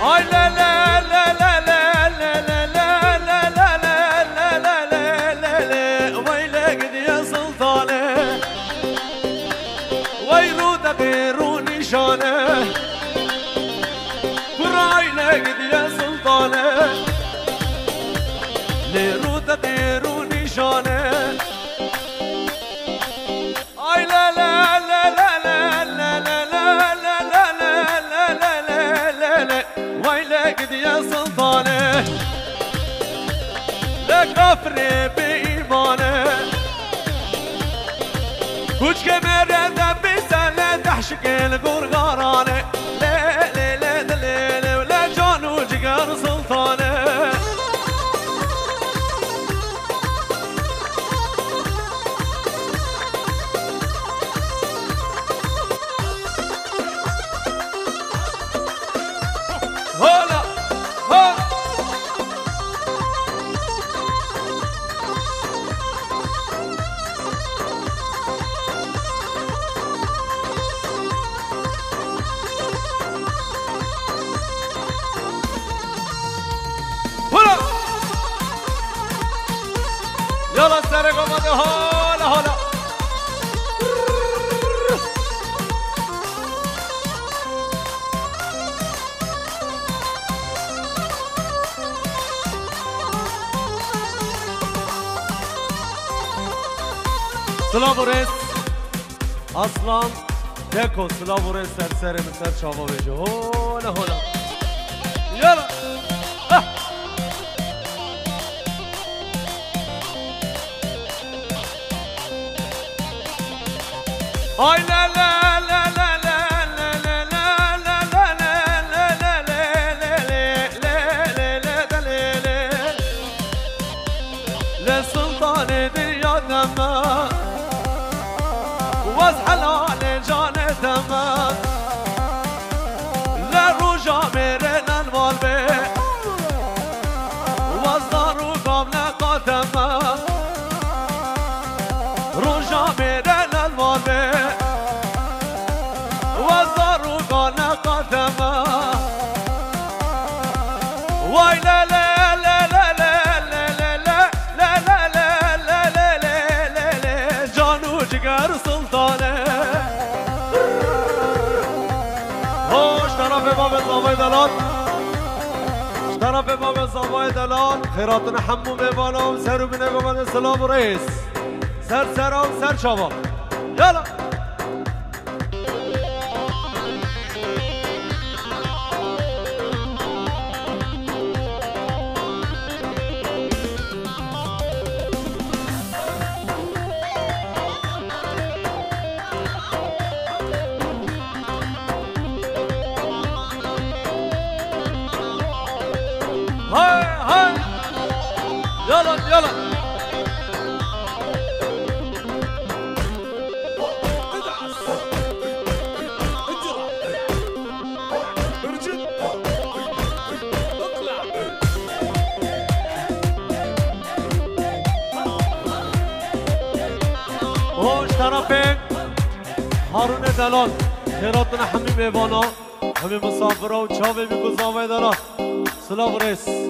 آی لا لا لا لا لا لا لا لا لا لا لا لا لا لا ويلك يا سلطانه ويرودك نشانه برايلك يا سلطانه لرودك نشانه آی لا لا لا لا لا لا لا لا لا لا لا لا ويلك يا سلطانه لكفر بإيمانه كوش كمرة بسنة تحشك القرقرانه لا لا لا لا لا ولا جان وجقر سلطانه هلا ها هلا يلا سرقوا مدى هلا هلا سلامورس اصلا دکو سلامورس سر مثل چاوا بجه هولا هولا یالا آی لا لا لا لا لا لا لا لا لا لا لسلطان دنيا دمه واز حلال جان دمه لروجا میرن انوال به واز دارو قابل قاتمه روجا میرن انوال به واز دارو قابل قاتمه وای لا لا لا لا لا لا لا لا جانو جگر سلطانه هوش طرف باب زاوای دلال طرف باب زاوای دلال خیراتون حموم بالام سر و بینه گمد سلام و رئیس سر سرام سر چاوا یالا هاي هاي يلا يلا هوش طرفين هارون دلال خیراتون همین میوانا همین مسافرها و چاوی میگو زاوی دارا سلام رئیس